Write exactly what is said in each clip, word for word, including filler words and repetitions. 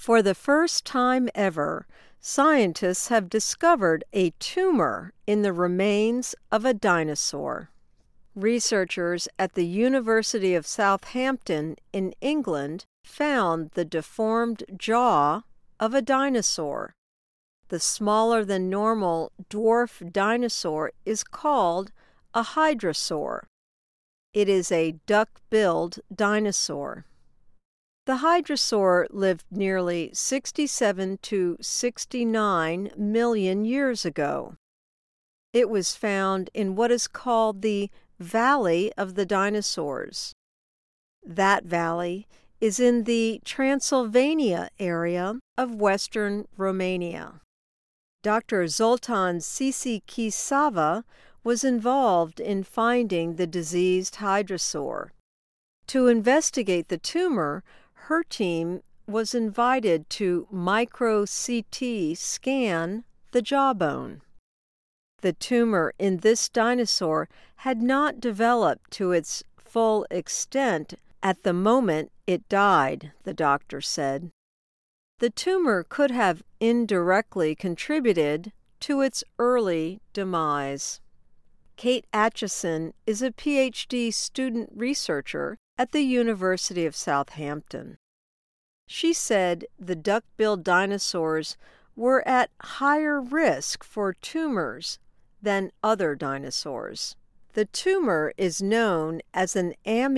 For the first time ever, scientists have discovered a tumor in the remains of a dinosaur. Researchers at the University of Southampton in England found the deformed jaw of a dinosaur. The smaller than normal dwarf dinosaur is called a hadrosaur. It is a duck-billed dinosaur. The hadrosaur lived nearly sixty-seven to sixty-nine million years ago. It was found in what is called the Valley of the Dinosaurs. That valley is in the Transylvania area of western Romania. Doctor Zoltan Tsitsikisawa was involved in finding the diseased hadrosaur. To investigate the tumor, her team was invited to micro-C T scan the jawbone. The tumor in this dinosaur had not developed to its full extent at the moment it died, the doctor said. The tumor could have indirectly contributed to its early demise. Kate Atchison is a P H D student researcher at the University of Southampton. She said the duck-billed dinosaurs were at higher risk for tumors than other dinosaurs. The tumor is known as an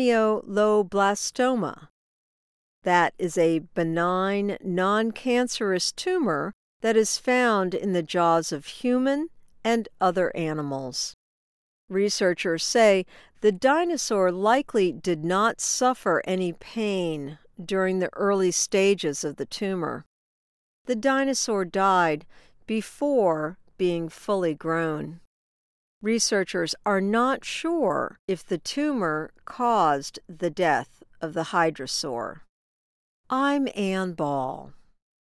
amyloblastoma. That is a benign, non-cancerous tumor that is found in the jaws of human and other animals. Researchers say the dinosaur likely did not suffer any pain during the early stages of the tumor. The dinosaur died before being fully grown. Researchers are not sure if the tumor caused the death of the hadrosaur. I'm Ann Ball.